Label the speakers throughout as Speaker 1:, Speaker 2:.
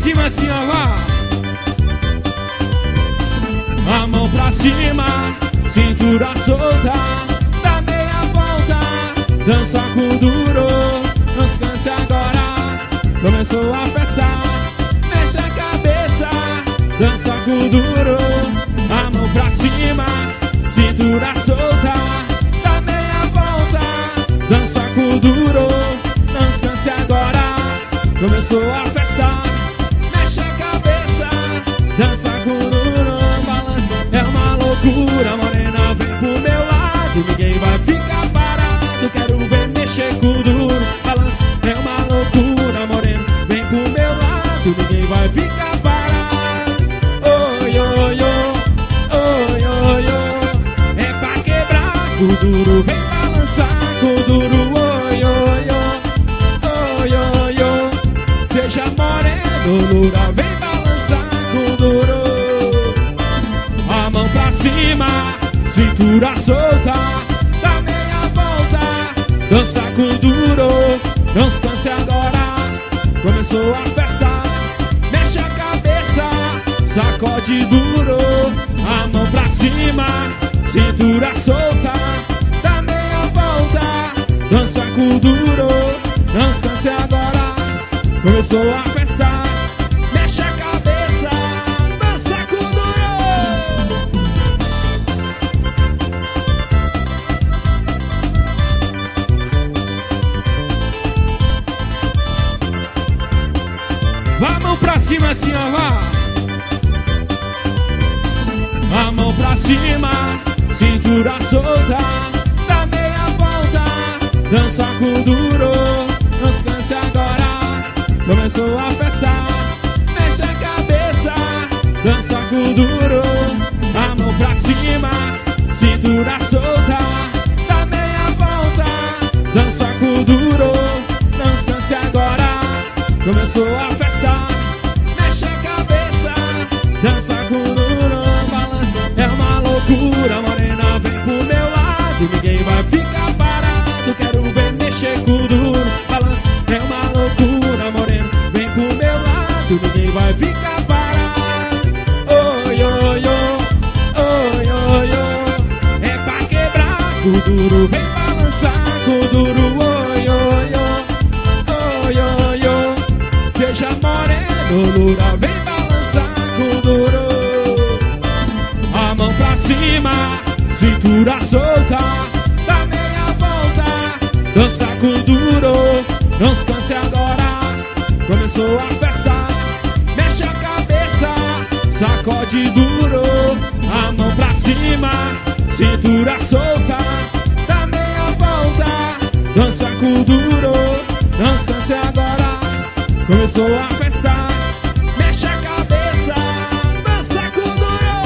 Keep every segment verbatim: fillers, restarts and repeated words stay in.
Speaker 1: cima assim, ó, vá. A mão pra cima, cintura solta, dá meia volta, dança com duro, não se canse agora. Começou a festa, mexe a cabeça, dança com duro. A mão pra cima, cintura solta, dá meia volta, dança com duro, não se canse agora. Começou a festa, mexe a cabeça, dança com duro, balança, é uma loucura. Morena, vem pro meu lado, ninguém vai ficar parado. Quero ver mexer com duro, balança, é uma loucura. Morena, vem pro meu lado, ninguém vai ficar parado. Oi, oi, oi, oi, oi, oi, é pra quebrar com duro, vem balançar com duro. Oi, oi, oi, oi, oi, oi, seja moreno, loura, vem balançar com duro. A mão pra cima, cintura solta, dá meia volta, dança com duro, não se canse agora. Começou a festa, mexe a cabeça, sacode duro. A mão pra cima, cintura solta, dá meia volta, dança com duro, não se canse agora. Começou a festa, mexe a cabeça, dança com duro. Vá a mão pra cima assim, ó, vá. A mão pra cima, cintura solta, dá meia volta, dança com duro, não se canse agora. Começou a festa, mexe a cabeça, dança com duro. A mão pra cima, cintura solta, dá meia volta, dança com duro, não se canse agora. Começou a festa, mexe a cabeça, dança com duro, balança, é uma loucura. Morena, vem pro meu lado, ninguém vai ficar parado. Quero ver mexer com duro, balança, é uma loucura. Morena, vem pro meu lado, ninguém vai ficar parado. Oi, oi, oi, oi, oi, oi, é pra quebrar com duro, vem balançar com duro. Oi, oi, oi, oi, oi, oi, seja moreno, loura, vem balançar com duro. A mão pra cima, cintura solta, dá meia volta, dança com duro, não se canse agora. Começou a festa, mexe a cabeça, sacode duro. A mão pra cima, cintura solta, dá meia volta, dança com duro, não se canse agora. Começou a festa, mexe a cabeça, dança com duro.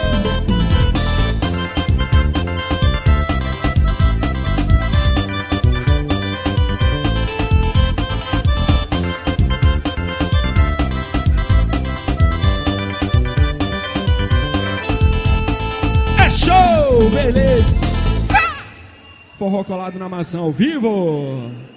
Speaker 1: É show, beleza. Forró colado na maçã ao vivo.